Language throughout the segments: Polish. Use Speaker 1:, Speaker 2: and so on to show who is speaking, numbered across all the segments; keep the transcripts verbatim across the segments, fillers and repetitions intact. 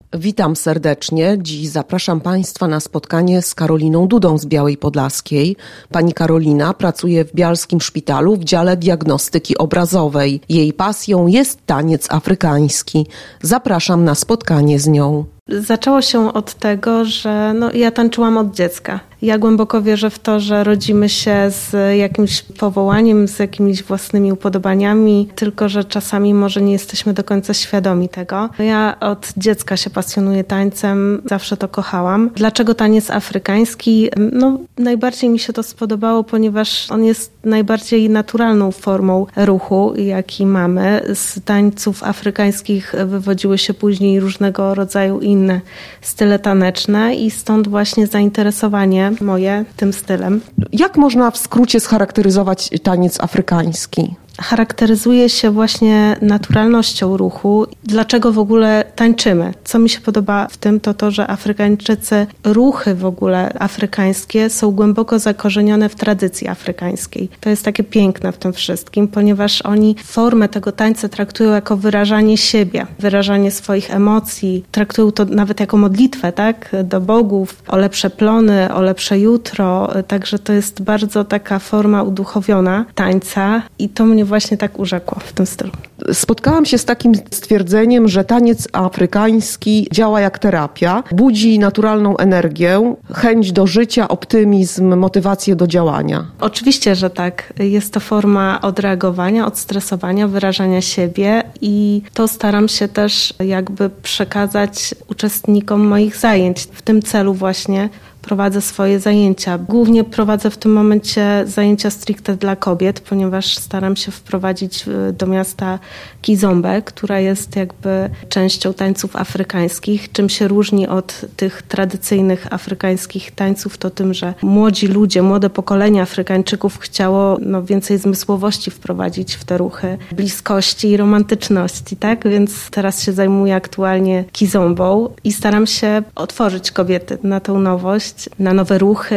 Speaker 1: Witam serdecznie. Dziś zapraszam Państwa na spotkanie z Karoliną Dudą z Białej Podlaskiej. Pani Karolina pracuje w Bialskim Szpitalu w dziale diagnostyki obrazowej. Jej pasją jest taniec afrykański. Zapraszam na spotkanie z nią.
Speaker 2: Zaczęło się od tego, że no, ja tańczyłam od dziecka. Ja głęboko wierzę w to, że rodzimy się z jakimś powołaniem, z jakimiś własnymi upodobaniami, tylko że czasami może nie jesteśmy do końca świadomi tego. Ja od dziecka się pasjonuję tańcem, zawsze to kochałam. Dlaczego taniec afrykański? No, najbardziej mi się to spodobało, ponieważ on jest najbardziej naturalną formą ruchu, jaki mamy. Z tańców afrykańskich wywodziły się później różnego rodzaju inne style taneczne i stąd właśnie zainteresowanie moje tym stylem.
Speaker 1: Jak można w skrócie scharakteryzować taniec afrykański?
Speaker 2: Charakteryzuje się właśnie naturalnością ruchu. Dlaczego w ogóle tańczymy? Co mi się podoba w tym, to to, że Afrykańczycy, ruchy w ogóle afrykańskie są głęboko zakorzenione w tradycji afrykańskiej. To jest takie piękne w tym wszystkim, ponieważ oni formę tego tańca traktują jako wyrażanie siebie, wyrażanie swoich emocji. Traktują to nawet jako modlitwę, tak? Do bogów, o lepsze plony, o lepsze jutro. Także to jest bardzo taka forma uduchowiona tańca i to mnie właśnie tak urzekło w tym stylu.
Speaker 1: Spotkałam się z takim stwierdzeniem, że taniec afrykański działa jak terapia, budzi naturalną energię, chęć do życia, optymizm, motywację do działania.
Speaker 2: Oczywiście, że tak. Jest to forma odreagowania, odstresowania, wyrażania siebie i to staram się też jakby przekazać uczestnikom moich zajęć. W tym celu właśnie prowadzę swoje zajęcia. Głównie prowadzę w tym momencie zajęcia stricte dla kobiet, ponieważ staram się wprowadzić do miasta kizombę, która jest jakby częścią tańców afrykańskich. Czym się różni od tych tradycyjnych afrykańskich tańców, to tym, że młodzi ludzie, młode pokolenie Afrykańczyków chciało no, więcej zmysłowości wprowadzić w te ruchy, bliskości i romantyczności, tak? Więc teraz się zajmuję aktualnie kizombą i staram się otworzyć kobiety na tą nowość, na nowe ruchy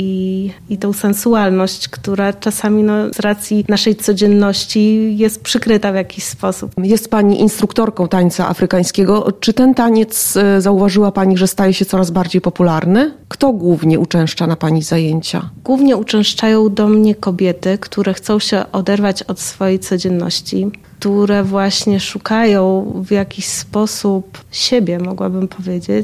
Speaker 2: i, i tą sensualność, która czasami no, z racji naszej codzienności jest przykryta w jakiś sposób.
Speaker 1: Jest Pani instruktorką tańca afrykańskiego. Czy ten taniec, zauważyła Pani, że staje się coraz bardziej popularny? Kto głównie uczęszcza na Pani zajęcia?
Speaker 2: Głównie uczęszczają do mnie kobiety, które chcą się oderwać od swojej codzienności, które właśnie szukają w jakiś sposób siebie, mogłabym powiedzieć.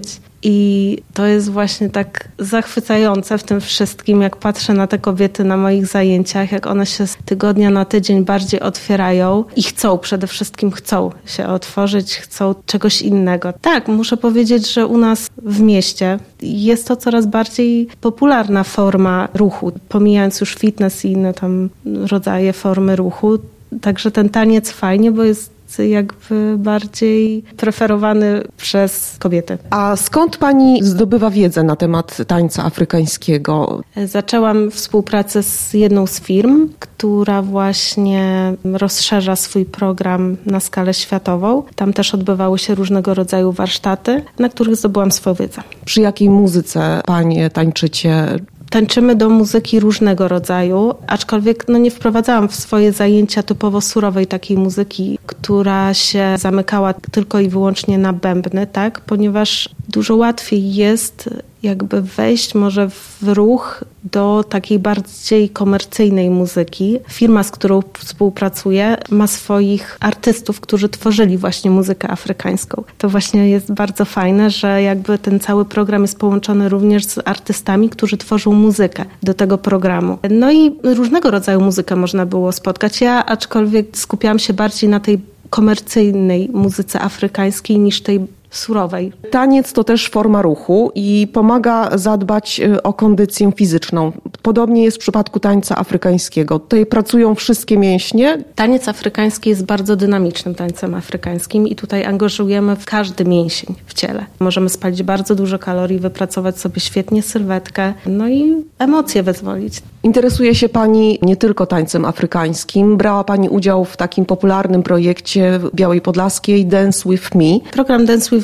Speaker 2: I to jest właśnie tak zachwycające w tym wszystkim, jak patrzę na te kobiety na moich zajęciach, jak one się z tygodnia na tydzień bardziej otwierają i chcą, przede wszystkim chcą się otworzyć, chcą czegoś innego. Tak, muszę powiedzieć, że u nas w mieście jest to coraz bardziej popularna forma ruchu, pomijając już fitness i inne tam rodzaje formy ruchu. Także ten taniec fajnie, bo jest jakby bardziej preferowany przez kobiety.
Speaker 1: A skąd Pani zdobywa wiedzę na temat tańca afrykańskiego?
Speaker 2: Zaczęłam współpracę z jedną z firm, która właśnie rozszerza swój program na skalę światową. Tam też odbywały się różnego rodzaju warsztaty, na których zdobyłam swoją wiedzę.
Speaker 1: Przy jakiej muzyce Panie tańczycie?
Speaker 2: Tańczymy do muzyki różnego rodzaju, aczkolwiek no, nie wprowadzałam w swoje zajęcia typowo surowej takiej muzyki, która się zamykała tylko i wyłącznie na bębny, tak? Ponieważ dużo łatwiej jest jakby wejść może w ruch do takiej bardziej komercyjnej muzyki. Firma, z którą współpracuję, ma swoich artystów, którzy tworzyli właśnie muzykę afrykańską. To właśnie jest bardzo fajne, że jakby ten cały program jest połączony również z artystami, którzy tworzą muzykę do tego programu. No i różnego rodzaju muzykę można było spotkać. Ja aczkolwiek skupiałam się bardziej na tej komercyjnej muzyce afrykańskiej niż tej surowej.
Speaker 1: Taniec to też forma ruchu i pomaga zadbać o kondycję fizyczną. Podobnie jest w przypadku tańca afrykańskiego. Tutaj pracują wszystkie mięśnie.
Speaker 2: Taniec afrykański jest bardzo dynamicznym tańcem afrykańskim i tutaj angażujemy w każdy mięsień w ciele. Możemy spalić bardzo dużo kalorii, wypracować sobie świetnie sylwetkę, no i emocje wyzwolić.
Speaker 1: Interesuje się Pani nie tylko tańcem afrykańskim. Brała Pani udział w takim popularnym projekcie w Białej Podlaskiej Dance with Me.
Speaker 2: Program Dance with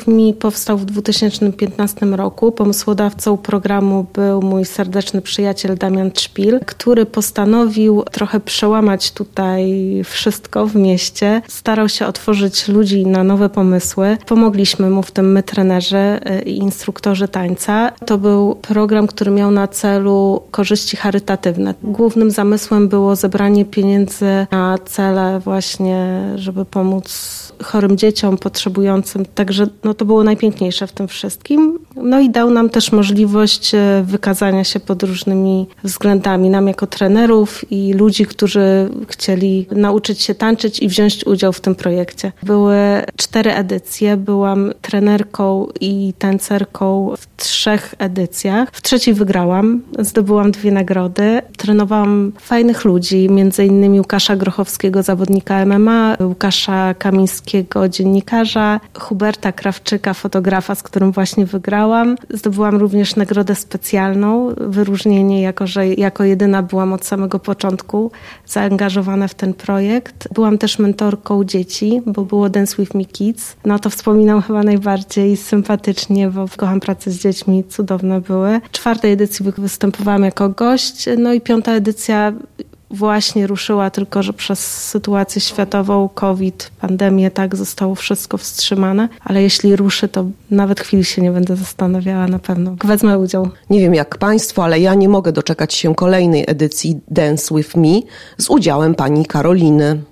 Speaker 2: Dance With Me powstał w dwa tysiące piętnastym roku. Pomysłodawcą programu był mój serdeczny przyjaciel Damian Trzpil, który postanowił trochę przełamać tutaj wszystko w mieście. Starał się otworzyć ludzi na nowe pomysły. Pomogliśmy mu w tym my, trenerzy i instruktorzy tańca. To był program, który miał na celu korzyści charytatywne. Głównym zamysłem było zebranie pieniędzy na cele właśnie, żeby pomóc chorym dzieciom, potrzebującym. Także no, to było najpiękniejsze w tym wszystkim. No i dał nam też możliwość wykazania się pod różnymi względami. Nam jako trenerów i ludzi, którzy chcieli nauczyć się tańczyć i wziąć udział w tym projekcie. Były cztery edycje. Byłam trenerką i tancerką w trzech edycjach. W trzeciej wygrałam. Zdobyłam dwie nagrody. Trenowałam fajnych ludzi, między innymi Łukasza Grochowskiego, zawodnika M M A, Łukasza Kamińskiego, dziennikarza, Huberta Krawczyka, fotografa, z którym właśnie wygrałam. Zdobyłam również nagrodę specjalną, wyróżnienie, jako że jako jedyna byłam od samego początku zaangażowana w ten projekt. Byłam też mentorką dzieci, bo było Dance With Me Kids. No to wspominam chyba najbardziej sympatycznie, bo kocham pracę z dziećmi, cudowne były. W czwartej edycji występowałam jako gość, no i piąta edycja właśnie ruszyła, tylko że przez sytuację światową, COVID, pandemię, tak, zostało wszystko wstrzymane, ale jeśli ruszy, to nawet chwili się nie będę zastanawiała, na pewno wezmę udział.
Speaker 1: Nie wiem jak Państwo, ale ja nie mogę doczekać się kolejnej edycji Dance With Me z udziałem pani Karoliny.